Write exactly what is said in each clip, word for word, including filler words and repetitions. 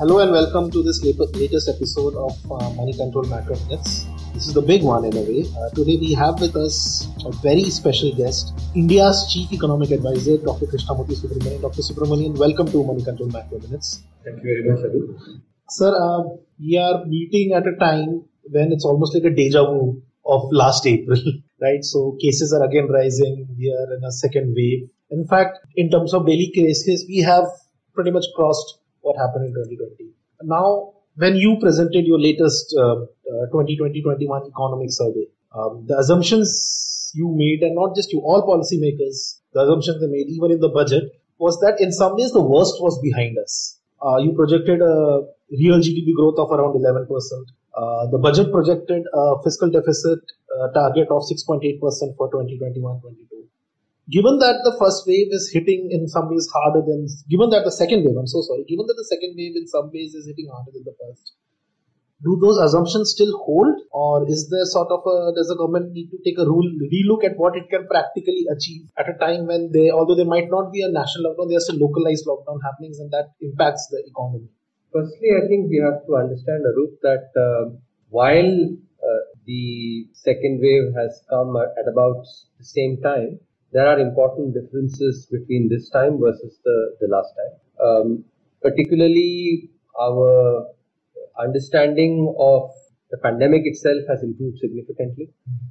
Hello and welcome to this latest episode of uh, Money Control Macro Minutes. This is the big one in a way. Uh, today we have with us a very special guest, India's Chief Economic Advisor, Doctor Krishnamurthy Subramanian. Doctor Subramanian, welcome to Money Control Macro Minutes. Thank you very much, Adu. Sir, uh, we are meeting at a time when it's almost like a deja vu of last April, right? So cases are again rising. We are in a second wave. In fact, in terms of daily cases, we have pretty much crossed what happened in twenty twenty. Now, when you presented your latest uh, uh, twenty twenty twenty-one economic survey, um, the assumptions you made, and not just you, all policymakers, the assumptions they made, even in the budget, was that in some ways the worst was behind us. Uh, you projected a real G D P growth of around eleven percent. Uh, the budget projected a fiscal deficit uh, target of six point eight percent for twenty twenty-one twenty-two. Given that the first wave is hitting in some ways harder than, given that the second wave, I'm so sorry, given that the second wave in some ways is hitting harder than the first, do those assumptions still hold, or is there sort of a, does the government need to take a rule, relook at what it can practically achieve at a time when they, although there might not be a national lockdown, there are still localized lockdown happenings and that impacts the economy? Firstly, I think we have to understand, Arup, that uh, while uh, the second wave has come at about the same time, there are important differences between this time versus the, the last time. Um, particularly, our understanding of the pandemic itself has improved significantly.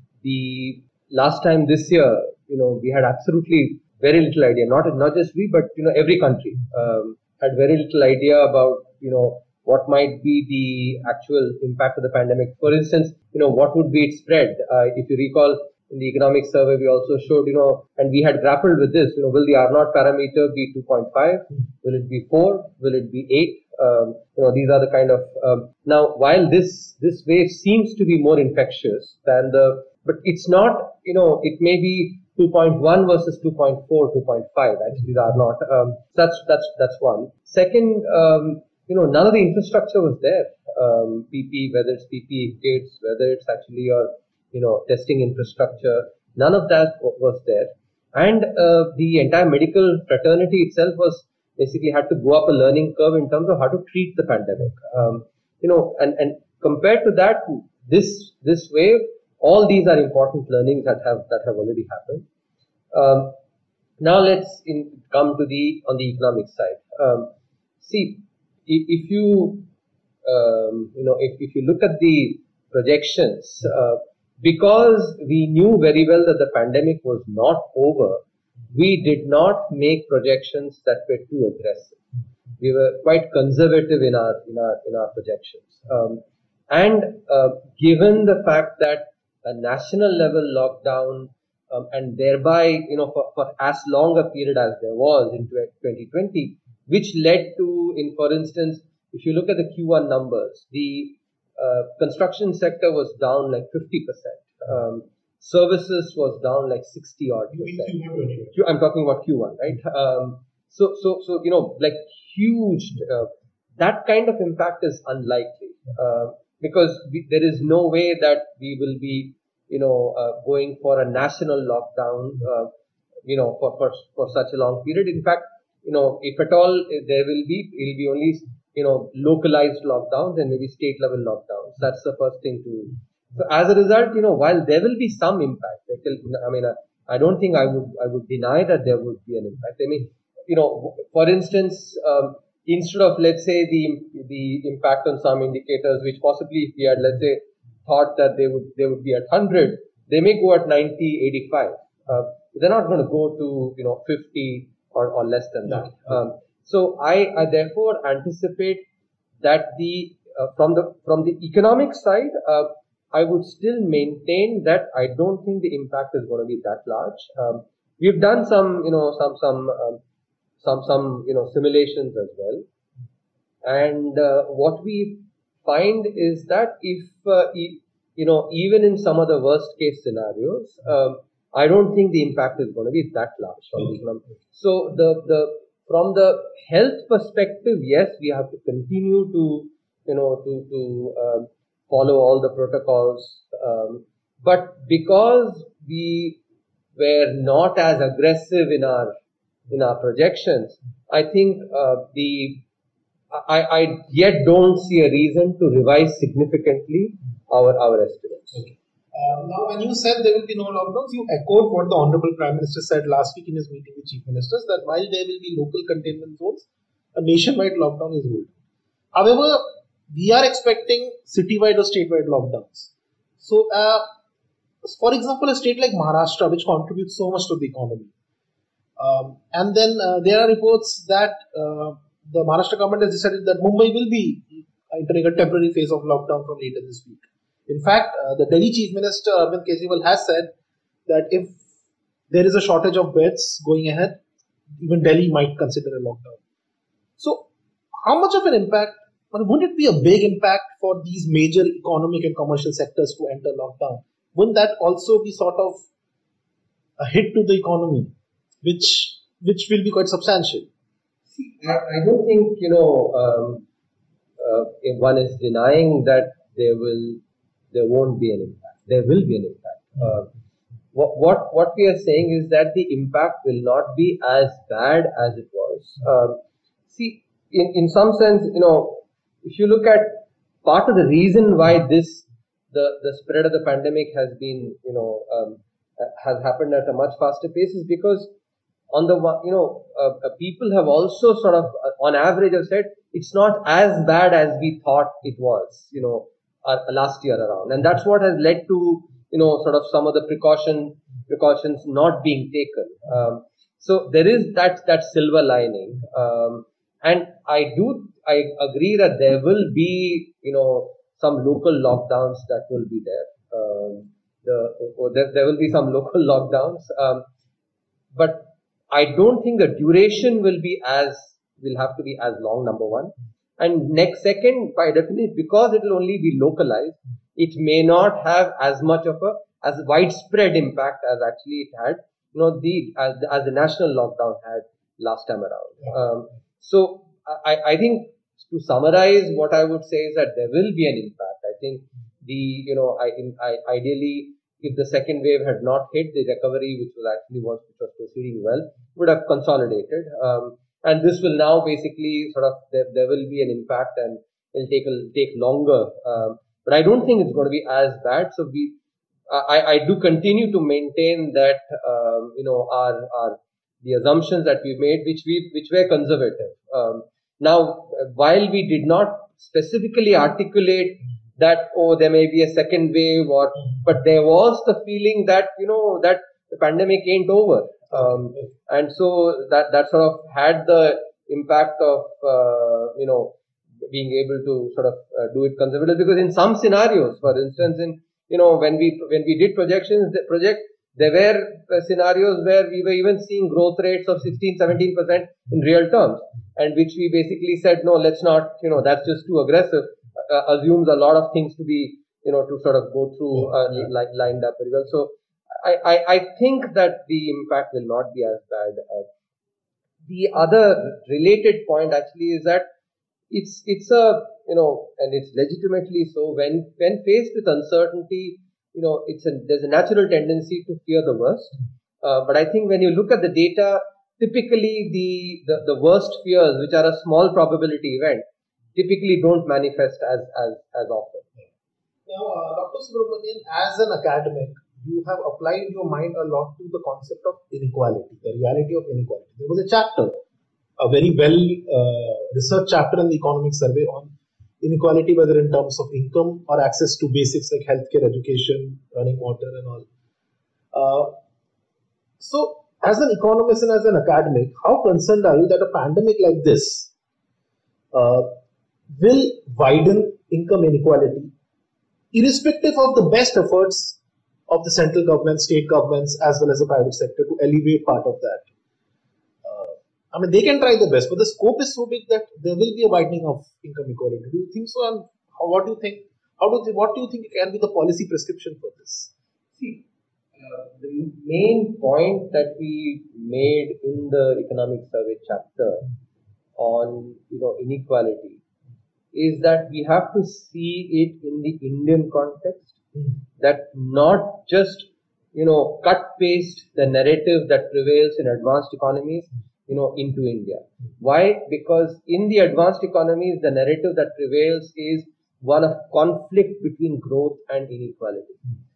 The last time this year, you know, we had absolutely very little idea, not, not just we, but, you know, every country um, had very little idea about, you know, what might be the actual impact of the pandemic. For instance, you know, what would be its spread? Uh, if you recall, in the economic survey, we also showed, you know, and we had grappled with this, you know, will the R naught parameter be two point five? Will it be four? Will it be eight? Um, you know, these are the kind of, um, now, while this, this wave seems to be more infectious than the, but it's not, you know, it may be two point one versus two point four, two point five, actually, the R naught. Um, that's, that's, that's one. Second, um, you know, none of the infrastructure was there. Um, P P, whether it's P P E kits, whether it's actually your, you know, testing infrastructure, none of that w- was there. And uh, the entire medical fraternity itself was basically had to go up a learning curve in terms of how to treat the pandemic. Um, you know, and, and compared to that, this this wave, all these are important learnings that have that have already happened. Um, now let's in, come to the on the economic side. Um, see, if, if you um, you know if, if you look at the projections. Uh, Because we knew very well that the pandemic was not over, we did not make projections that were too aggressive. We were quite conservative in our in our in our projections. Um, and uh, given the fact that a national level lockdown um, and thereby, you know, for, for as long a period as there was in twenty twenty, which led to, in for instance, if you look at the Q one numbers, the Uh, construction sector was down like fifty percent. Um, services was down like sixty odd percent. I'm talking about Q one, right? Um, so, so, so, you know, like huge, uh, that kind of impact is unlikely, uh, because we, there is no way that we will be, you know, uh, going for a national lockdown, uh, you know, for, for, for such a long period. In fact, you know, if at all there will be, it will be only, you know, localized lockdowns and maybe state level lockdowns. That's the first thing to, so as a result, you know, while there will be some impact, I mean, I, I don't think I would, I would deny that there would be an impact. I mean, you know, for instance, um, instead of, let's say, the, the impact on some indicators, which possibly if we had, let's say, thought that they would, they would be at one hundred, they may go at ninety, eighty-five. Uh, they're not going to go to, you know, fifty or, or less than that. Um, So I, I therefore anticipate that the uh, from the from the economic side, uh, I would still maintain that I don't think the impact is going to be that large. Um, we've done some you know some some um, some some you know simulations as well, and uh, what we find is that if uh, e- you know even in some of the worst case scenarios, um, I don't think the impact is going to be that large on the economy. So the the From the health perspective, yes, we have to continue to, you know, to to um, follow all the protocols. Um, but because we were not as aggressive in our in our projections, I think uh, the I, I yet don't see a reason to revise significantly our, our estimates. Okay. Uh, now, when you said there will be no lockdowns, you echoed what the Honorable Prime Minister said last week in his meeting with Chief Ministers, that while there will be local containment zones, a nationwide lockdown is ruled. However, we are expecting citywide or statewide lockdowns. So, uh, for example, a state like Maharashtra, which contributes so much to the economy, um, and then uh, there are reports that uh, the Maharashtra government has decided that Mumbai will be entering a temporary phase of lockdown from later this week. In fact, uh, the Delhi Chief Minister Arvind Kejriwal has said that if there is a shortage of beds going ahead, even Delhi might consider a lockdown. So, how much of an impact, or would it be a big impact for these major economic and commercial sectors to enter lockdown? Wouldn't that also be sort of a hit to the economy, which which will be quite substantial? See, I, I don't think, you know, um, uh, if one is denying that there will, there won't be an impact. There will be an impact. Uh, what, what, what we are saying is that the impact will not be as bad as it was. Um, see, in, in some sense, you know, if you look at part of the reason why this, the, the spread of the pandemic has been, you know, um, has happened at a much faster pace is because on the, you know, uh, uh, people have also sort of, uh, on average, have said it's not as bad as we thought it was, you know, uh, last year around. And that's what has led to, you know, sort of some of the precaution, precautions not being taken. Um, so there is that, that silver lining. Um, and I do, I agree that there will be, you know, some local lockdowns that will be there. Um, the, or there, there will be some local lockdowns. Um, but I don't think the duration will be as, will have to be as long, number one. And next, second, by definition, because it will only be localized, it may not have as much of a, as widespread impact as actually it had, you know, the, as, as the national lockdown had last time around. Um, so I, I think to summarize, what I would say is that there will be an impact. I think the, you know, I, in, I ideally, if the second wave had not hit, the recovery, which was actually was, which was proceeding well, would have consolidated. Um, and this will now basically sort of, there, there will be an impact and it'll take a, take longer. Um, but I don't think it's going to be as bad. So we, I, I do continue to maintain that, um, you know, our, our, the assumptions that we made, which we, which were conservative. Um, now, while we did not specifically articulate that, oh, there may be a second wave, or, but there was the feeling that, you know, that the pandemic ain't over. Um, and so that, that sort of had the impact of, uh, you know, being able to sort of uh, do it conservatively, because in some scenarios, for instance, in, you know, when we, when we did projections, the project, there were uh, scenarios where we were even seeing growth rates of sixteen, seventeen percent in real terms, and which we basically said, no, let's not, you know, that's just too aggressive. Uh, assumes a lot of things to be, you know, to sort of go through, uh, like lined up very well. So I, I, I think that the impact will not be as bad. Uh, the other related point actually is that it's, it's a, you know, and it's legitimately so, when, when faced with uncertainty, you know, it's a, there's a natural tendency to fear the worst. Uh, but I think when you look at the data, typically the, the, the worst fears, which are a small probability event, typically don't manifest as, as, as often. Now, uh, Doctor Subramanian, as an academic, you have applied your mind a lot to the concept of inequality, the reality of inequality. There was a chapter, a very well uh, researched chapter in the economic survey on inequality, whether in terms of income or access to basics like healthcare, education, running water and all. Uh, so, as an economist and as an academic, how concerned are you that a pandemic like this uh, will widen income inequality, irrespective of the best efforts of the central government, state governments, as well as the private sector to alleviate part of that? Uh, I mean, they can try their best, but the scope is so big that there will be a widening of income equality. Do you think so? And how, what do you think? How do you, what do you think can be the policy prescription for this? See, uh, the main point that we made in the economic survey chapter on, you know, inequality is that we have to see it in the Indian context, mm. that not just, you know, cut paste the narrative that prevails in advanced economies. you know, into India. Why? Because in the advanced economies, the narrative that prevails is one of conflict between growth and inequality.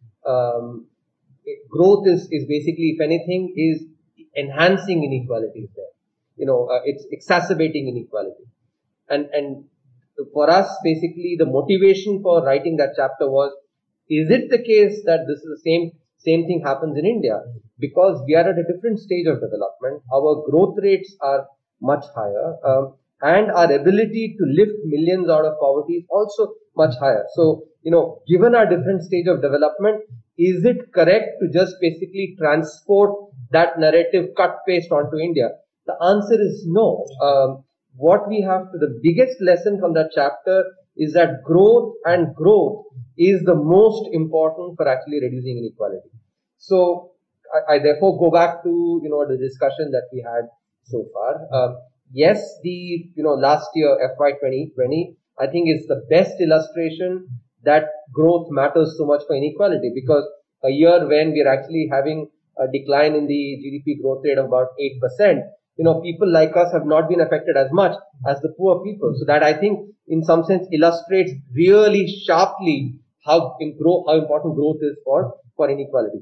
Um, growth is, is basically, if anything, is enhancing inequalities there. You know, uh, it's exacerbating inequality. And, and for us, basically, the motivation for writing that chapter was, is it the case that this is the same, same thing happens in India? Because we are at a different stage of development. Our growth rates are much higher. Um, and our ability to lift millions out of poverty is also much higher. So, you know, given our different stage of development, is it correct to just basically transport that narrative cut paste onto India? The answer is no. Um, what we have to, the biggest lesson from that chapter is that growth and growth is the most important for actually reducing inequality. So I, I therefore go back to, you know, the discussion that we had so far. Um, yes, the, you know, last year, F Y twenty twenty, I think is the best illustration that growth matters so much for inequality, because a year when we're actually having a decline in the G D P growth rate of about eight percent, you know, people like us have not been affected as much as the poor people. So that, I think, in some sense illustrates really sharply how, grow, how important growth is for, for inequality.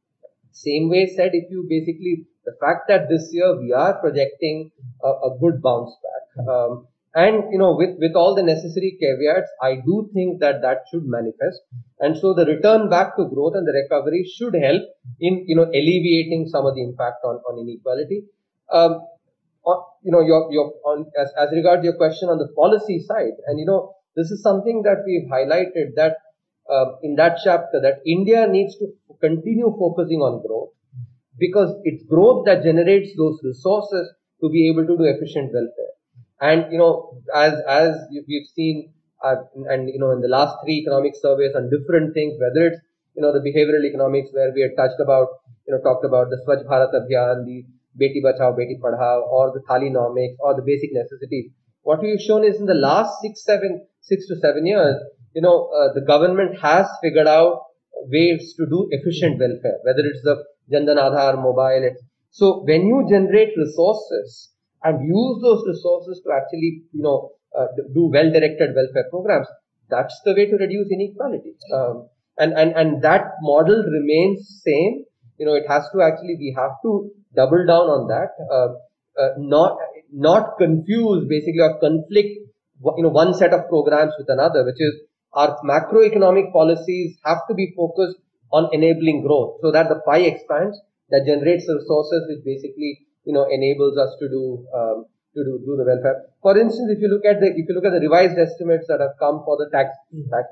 Same way said, if you basically, the fact that this year we are projecting a, a good bounce back, um, and, you know, with, with all the necessary caveats, I do think that that should manifest. And so the return back to growth and the recovery should help in, you know, alleviating some of the impact on, on inequality. Um, on, you know, your, your, on, as, as regards your question on the policy side, and, you know, this is something that we've highlighted that, uh, in that chapter, that India needs to continue focusing on growth, because it's growth that generates those resources to be able to do efficient welfare. And, you know, as, as we've seen, uh, and, you know, in the last three economic surveys on different things, whether it's, you know, the behavioral economics where we had touched about, you know, talked about the Swachh Bharat Abhiyan, the Beti Bachao, Beti Padhao, or the Thalinomics, or the basic necessities. What we've shown is in the last six, seven, six to seven years, you know, uh, the government has figured out ways to do efficient welfare, whether it's the Jan Dhan Aadhaar, mobile. So when you generate resources and use those resources to actually, you know, uh, do well-directed welfare programs, that's the way to reduce inequality. Um, and, and, and that model remains same. You know, it has to actually, we have to double down on that, uh, uh, not, not confuse basically or conflict, you know, one set of programs with another, which is our macroeconomic policies have to be focused on enabling growth so that the pie expands, that generates the resources which basically, you know, enables us to do, um, to do, do the welfare. For instance, if you look at the, if you look at the revised estimates that have come for the tax, mm-hmm. tax,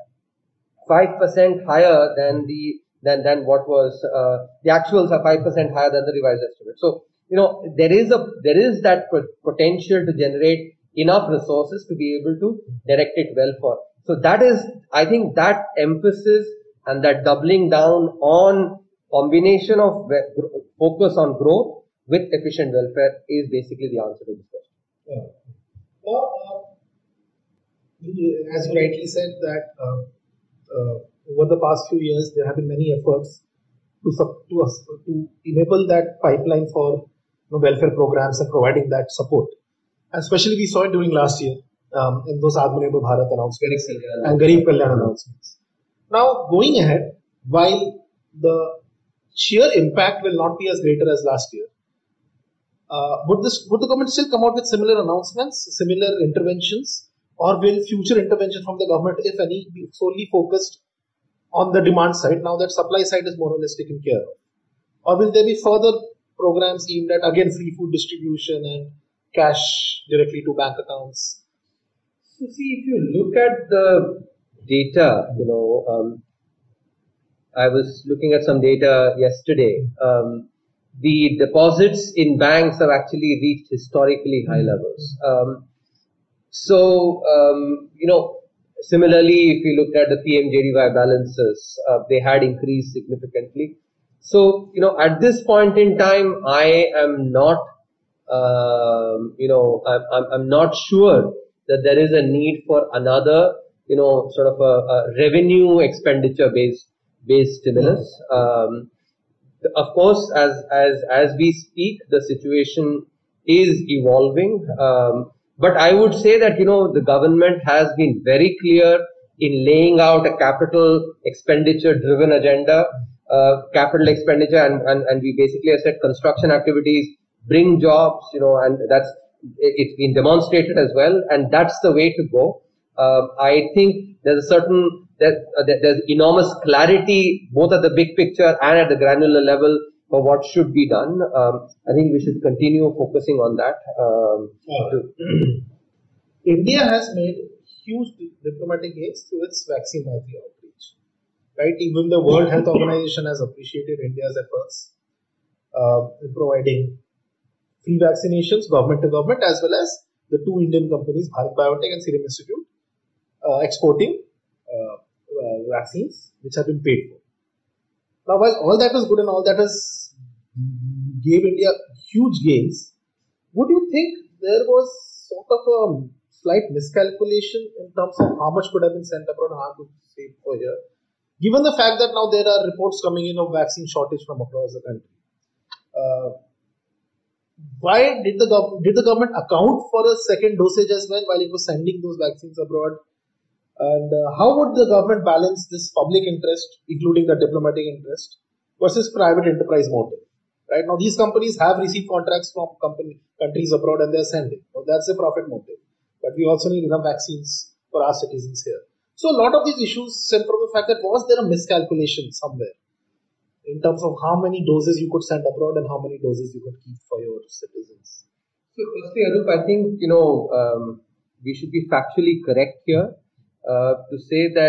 five percent higher than the, than, than what was, uh, the actuals are five percent higher than the revised estimate. So, you know, there is a, there is that potential to generate enough resources to be able to direct it well for. So that is, I think that emphasis and that doubling down on combination of focus on growth with efficient welfare is basically the answer to this question. Yeah. Now, uh, as you rightly said that uh, uh, over the past few years there have been many efforts to to, uh, to enable that pipeline for, you know, welfare programs and providing that support. And especially we saw it during last year um, in those Atmanirbhar Bharat announcements and Garib Kalyan announcements. Now, going ahead, while the sheer impact will not be as greater as last year, uh, would this would the government still come out with similar announcements, similar interventions, or will future intervention from the government, if any, be solely focused on the demand side, now that supply side is more or less taken care of? Or will there be further programs aimed at, again, free food distribution and cash directly to bank accounts? So see, if you look at the data, you know, um, I was looking at some data yesterday. Um, the deposits in banks have actually reached historically high levels. Um, so, um, you know, similarly, if you looked at the P M J D Y balances, uh, they had increased significantly. So, you know, at this point in time, I am not, um, you know, I'm, I'm, I'm not sure that there is a need for another, you know, sort of a, a revenue expenditure based, based stimulus. Um, of course, as, as, as we speak, the situation is evolving. Um, but I would say that, you know, the government has been very clear in laying out a capital expenditure driven agenda, uh, capital expenditure, and, and, and we basically have said construction activities bring jobs, you know, and that's, it's been demonstrated as well, and that's the way to go. Uh, I think there's a certain, there, uh, there's enormous clarity both at the big picture and at the granular level for what should be done. Um, I think we should continue focusing on that. Um, to India has made huge diplomatic gains through its vaccine outreach. Right? Even the World Health Organization has appreciated India's efforts uh, in providing free vaccinations, government to government, as well as the two Indian companies, Bharat Biotech and Serum Institute, uh, exporting uh, uh, vaccines which have been paid for. Now, while all that is good and all that has gave India huge gains, would you think there was sort of a slight miscalculation in terms of how much could have been sent abroad and how could save for here? Given the fact that now there are reports coming in of vaccine shortage from across the country, uh, why did the gov- did the government account for a second dosage as well while it was sending those vaccines abroad? And uh, how would the government balance this public interest, including the diplomatic interest, versus private enterprise motive? Right now, these companies have received contracts from company, countries abroad and they're sending. So that's a profit motive. But we also need enough vaccines for our citizens here. So a lot of these issues stem from the fact that was there a miscalculation somewhere in terms of how many doses you could send abroad and how many doses you could keep for your citizens? So, firstly, Arup, I think, you know, um, we should be factually correct here. Uh, to say that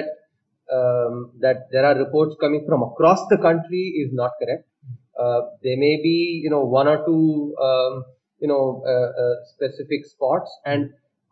um, that there are reports coming from across the country is not correct. Uh, there may be, you know, one or two, um, you know, uh, uh, specific spots, and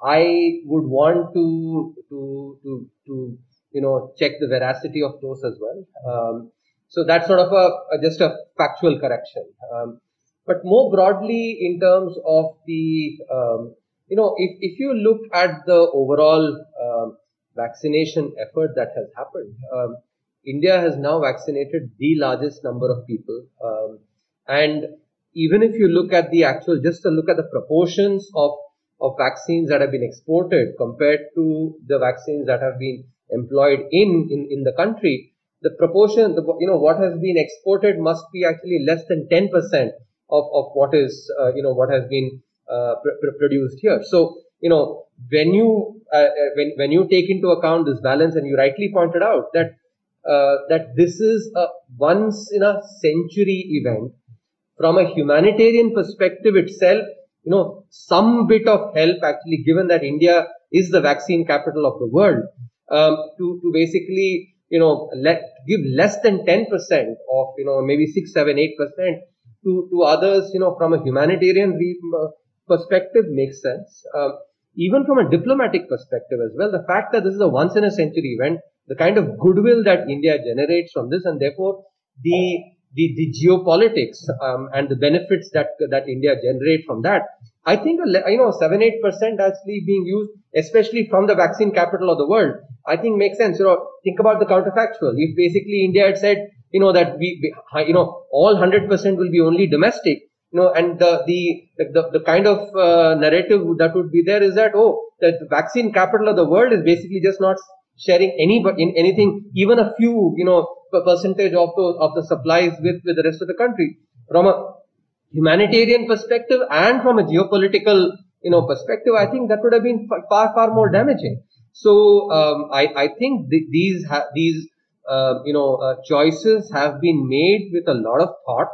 I would want to to to to you know check the veracity of those as well. Um, so that's sort of a, a just a factual correction. Um, but more broadly, in terms of the, um, you know, if if you look at the overall um, vaccination effort that has happened. Um, India has now vaccinated the largest number of people. Um, and even if you look at the actual, just to look at the proportions of, of vaccines that have been exported compared to the vaccines that have been employed in, in, in the country, the proportion, the, you know, what has been exported must be actually less than ten percent of, of what is, uh, you know, what has been uh, pr- pr- produced here. So, you know, when you uh, when when you take into account this balance, and you rightly pointed out that uh, that this is a once in a century event, from a humanitarian perspective itself, you know, some bit of help actually, given that India is the vaccine capital of the world, um, to to basically, you know, let give less than ten percent of, you know, maybe six, seven, eight percent to to others, you know, from a humanitarian re- perspective makes sense. Um, Even from a diplomatic perspective as well, the fact that this is a once in a century event, the kind of goodwill that India generates from this, and therefore the the, the geopolitics um, and the benefits that that India generates from that, I think, you know, seven eight percent actually being used, especially from the vaccine capital of the world, I think makes sense. You know, think about the counterfactual. If basically India had said, you know, that we, you know, all one hundred percent will be only domestic. You know, and the the the, the kind of uh, narrative that would be there is that, oh, that the vaccine capital of the world is basically just not sharing any but in anything, even a few, you know, percentage of those of the supplies with with the rest of the country. From a humanitarian perspective and from a geopolitical, you know, perspective, I think that would have been far far more damaging. So um, I I think th- these ha- these uh, you know uh, choices have been made with a lot of thought.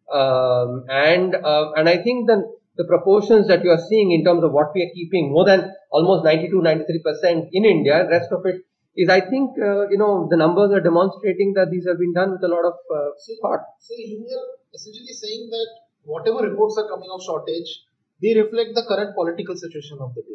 Um, and uh, and I think that the proportions that you are seeing in terms of what we are keeping, more than almost ninety-two, ninety-three percent in India, the rest of it is, I think, uh, you know, the numbers are demonstrating that these have been done with a lot of uh, thought. So you are essentially saying that whatever reports are coming of shortage, they reflect the current political situation of the day.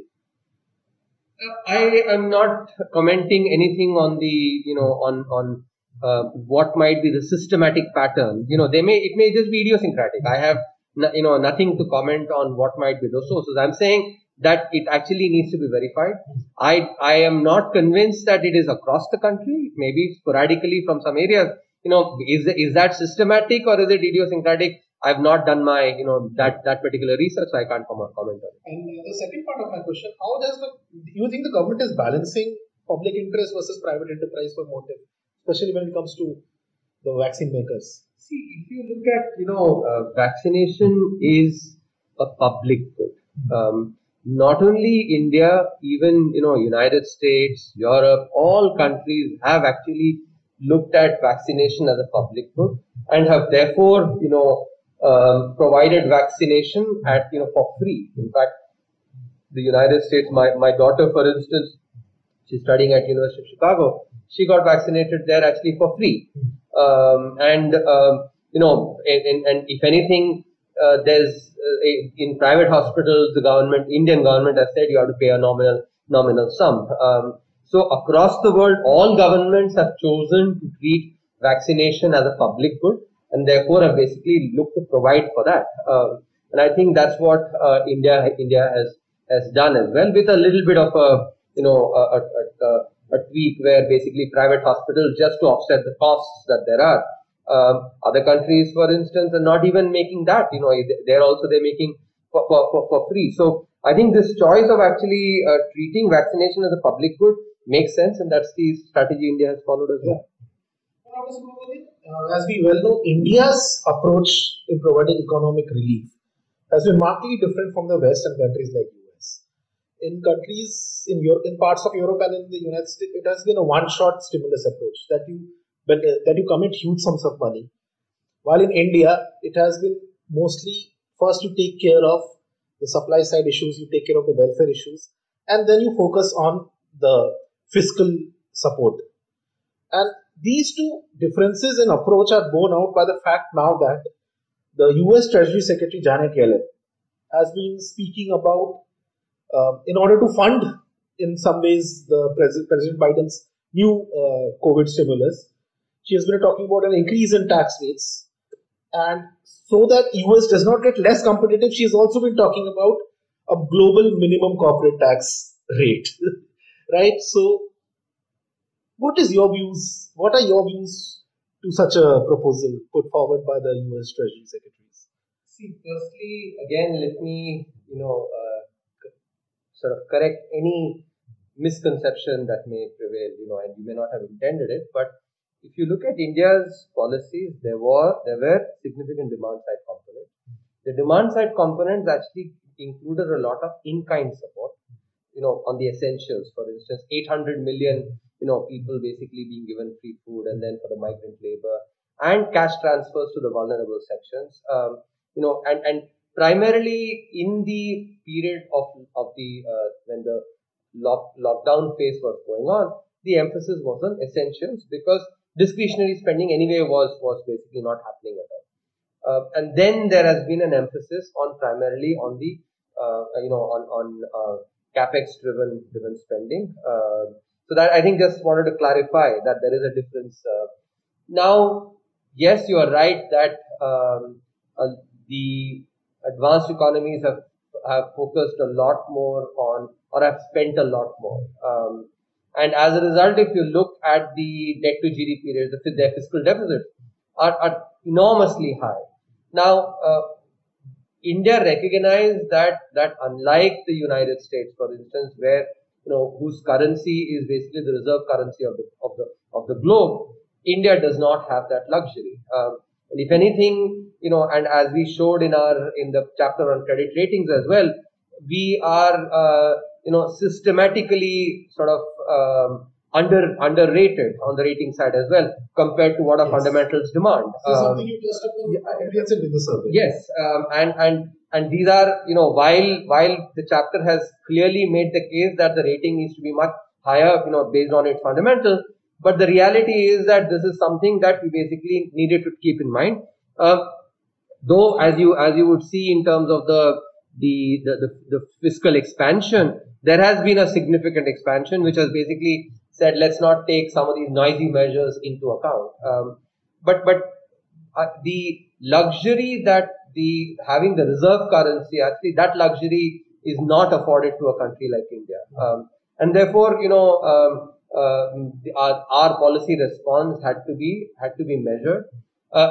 I am not commenting anything on the, you know, on on uh, what might be the systematic pattern. You know, they may, it may just be idiosyncratic. I have, no, you know, nothing to comment on what might be those sources. I'm saying that it actually needs to be verified. I I am not convinced that it is across the country. Maybe sporadically from some areas. You know, is is that systematic or is it idiosyncratic? I've not done my, you know, that, that particular research, so I can't comment, comment on it. And the second part of my question, how does the, do you think the government is balancing public interest versus private enterprise for motive, especially when it comes to the vaccine makers? See, if you look at, you know, uh, vaccination is a public good. Um, not only India, even, you know, United States, Europe, all countries have actually looked at vaccination as a public good and have therefore, you know, um, provided vaccination at, you know, for free. In fact, the United States, my, my daughter, for instance, she's studying at University of Chicago. She got vaccinated there actually for free. Um, and, um, you know, and, and if anything, uh, there's uh, a, in private hospitals, the government, Indian government has said you have to pay a nominal, nominal sum. Um, so across the world, all governments have chosen to treat vaccination as a public good and therefore have basically looked to provide for that. Um, and I think that's what uh, India, India has, has done as well, with a little bit of a, you know, a, a, a, a tweak where basically private hospitals, just to offset the costs that there are. Um, other countries, for instance, are not even making that. You know, they're also they're making for, for, for, for free. So I think this choice of actually uh, treating vaccination as a public good makes sense, and that's the strategy India has followed as well. Uh, as we well know, India's approach in providing economic relief has been markedly different from the West and countries like U S. In countries in Europe, in parts of Europe and in the United States, it has been a one-shot stimulus approach that you but, uh, that you commit huge sums of money. While in India, it has been mostly first you take care of the supply side issues, you take care of the welfare issues, and then you focus on the fiscal support. And these two differences in approach are borne out by the fact now that the U S Treasury Secretary Janet Yellen has been speaking about, uh, in order to fund, in some ways, the President, President Biden's new uh, COVID stimulus, she has been talking about an increase in tax rates. And so that U S does not get less competitive, she has also been talking about a global minimum corporate tax rate. Right? So, what is your views? What are your views to such a proposal put forward by the U S Treasury Secretaries? See, firstly, again, let me, you know, uh, sort of correct any misconception that may prevail, you know, and you may not have intended it, but if you look at India's policies, there were there were significant demand side components. The demand side components actually included a lot of in-kind support, you know, on the essentials. For instance, eight hundred million, you know, people basically being given free food, and then for the migrant labor and cash transfers to the vulnerable sections. Um, you know, and and primarily in the period of of the uh, when the lock, lockdown phase was going on, the emphasis was on essentials because discretionary spending anyway was, was basically not happening at all. Uh, and then there has been an emphasis on primarily on the, uh, you know, on, on uh, capex driven, driven spending. Uh, so that I think just wanted to clarify that there is a difference. Uh, now, yes, you are right that um, uh, the advanced economies have, have focused a lot more on, or have spent a lot more. Um, And as a result, if you look at the debt to G D P rates, the, their fiscal deficits are, are enormously high. Now, uh, India recognized that, that unlike the United States, for instance, where, you know, whose currency is basically the reserve currency of the, of the, of the globe, India does not have that luxury. Um, and if anything, you know, and as we showed in our, in the chapter on credit ratings as well, we are, uh, you know, systematically sort of um, under underrated on the rating side as well compared to what our yes. fundamentals demand. So um, something you just comprehensive in the survey. Yes, um, and and and these are, you know, while while the chapter has clearly made the case that the rating needs to be much higher, you know, based on its fundamentals, but the reality is that this is something that we basically needed to keep in mind. Uh, though, as you as you would see in terms of the The, the, the, the fiscal expansion, there has been a significant expansion which has basically said, let's not take some of these noisy measures into account. Um, but but uh, the luxury that the having the reserve currency, actually that luxury is not afforded to a country like India. Um, and therefore, you know, um, uh, the, our, our policy response had to be, had to be measured. Uh,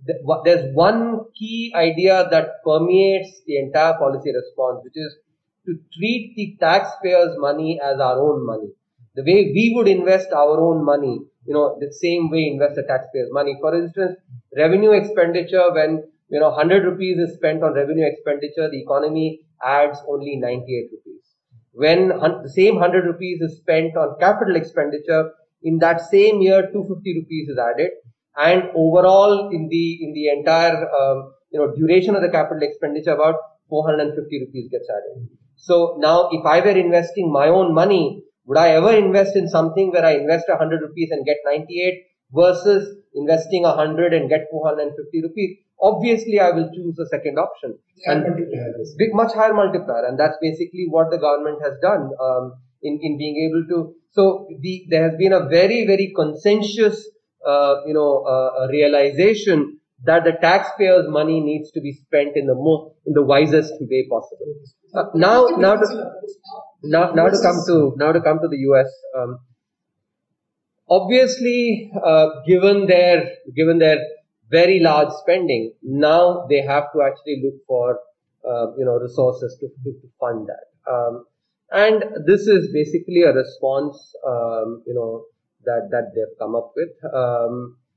there's one key idea that permeates the entire policy response, which is to treat the taxpayers' money as our own money. The way we would invest our own money, you know, the same way invest the taxpayers' money. For instance, revenue expenditure, when, you know, one hundred rupees is spent on revenue expenditure, the economy adds only ninety-eight rupees. When the same one hundred rupees is spent on capital expenditure, in that same year, two hundred fifty rupees is added. And overall, in the in the entire um, you know duration of the capital expenditure, about four hundred fifty rupees gets added. So now, if I were investing my own money, would I ever invest in something where I invest one hundred rupees and get ninety-eight versus investing one hundred and get four hundred fifty rupees? Obviously, I will choose the second option. Yeah, and big, much higher multiplier, and that's basically what the government has done um, in in being able to. So the there has been a very very consensus. Uh, you know, uh, a realization that the taxpayers' money needs to be spent in the most, in the wisest way possible. Uh, now, now to now, now to come to now to come to the U S. Um, obviously, uh, given their given their very large spending, now they have to actually look for uh, you know resources to, to, to fund that. Um, and this is basically a response, um, you know. that that they've come up with. Um,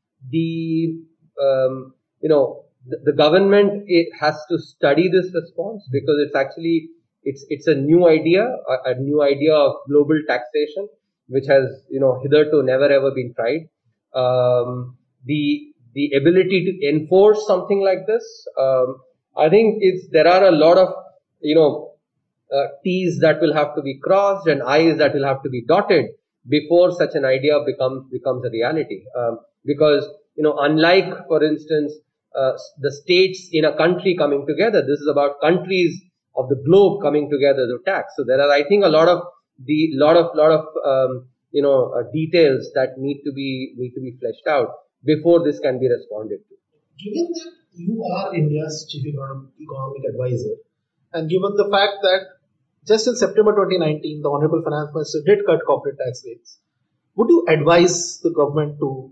the, um, you know, the, the government it has to study this response because it's actually, it's it's a new idea, a, a new idea of global taxation, which has, you know, hitherto never ever been tried. Um, the, the ability to enforce something like this, um, I think it's, there are a lot of, you know, uh, T's that will have to be crossed and I's that will have to be dotted before such an idea becomes becomes a reality. Um, because, you know, unlike, for instance, uh, the states in a country coming together, this is about countries of the globe coming together to tax. So there are, I think, a lot of the lot of lot of um, you know uh, details that need to be need to be fleshed out before this can be responded to. Given that you are India's chief economic advisor, and given the fact that just in September twenty nineteen, the Honorable Finance Minister did cut corporate tax rates, would you advise the government to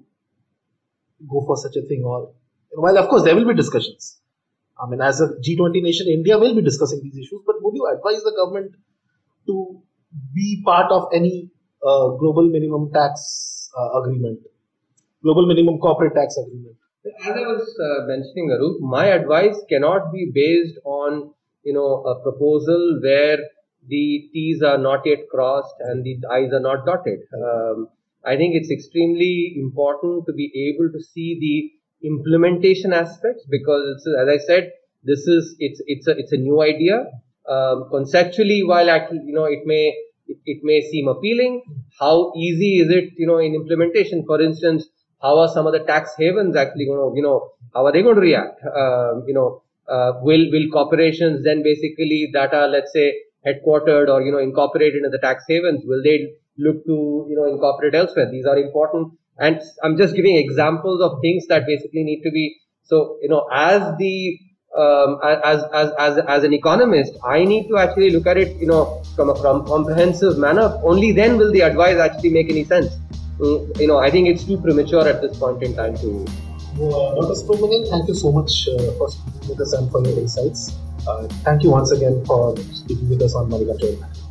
go for such a thing? Or, while of course there will be discussions, I mean, as a G twenty nation, India will be discussing these issues, but would you advise the government to be part of any uh, global minimum tax uh, agreement, global minimum corporate tax agreement? As I was uh, mentioning, Arup, my advice cannot be based on, you know, a proposal where the T's are not yet crossed and the I's are not dotted. Um, I think it's extremely important to be able to see the implementation aspects because, it's, as I said, this is it's it's a it's a new idea. Um, conceptually, while actually, you know, it may it, it may seem appealing. How easy is it, you know, in implementation? For instance, how are some of the tax havens actually going to, you know, how are they going to react? Um, you know, uh, will will corporations then basically that are, let's say, headquartered or, you know, incorporated in the tax havens, will they look to, you know, incorporate elsewhere? These are important. And I'm just giving examples of things that basically need to be, so, you know, as the, um, as, as, as, as an economist, I need to actually look at it, you know, from a from comprehensive manner. Only then will the advice actually make any sense. Mm, you know, I think it's too premature at this point in time to. Uh, Doctor Subramanian, thank you so much uh, for speaking with us and for your insights. Uh, thank you once again for speaking with us on Money Control.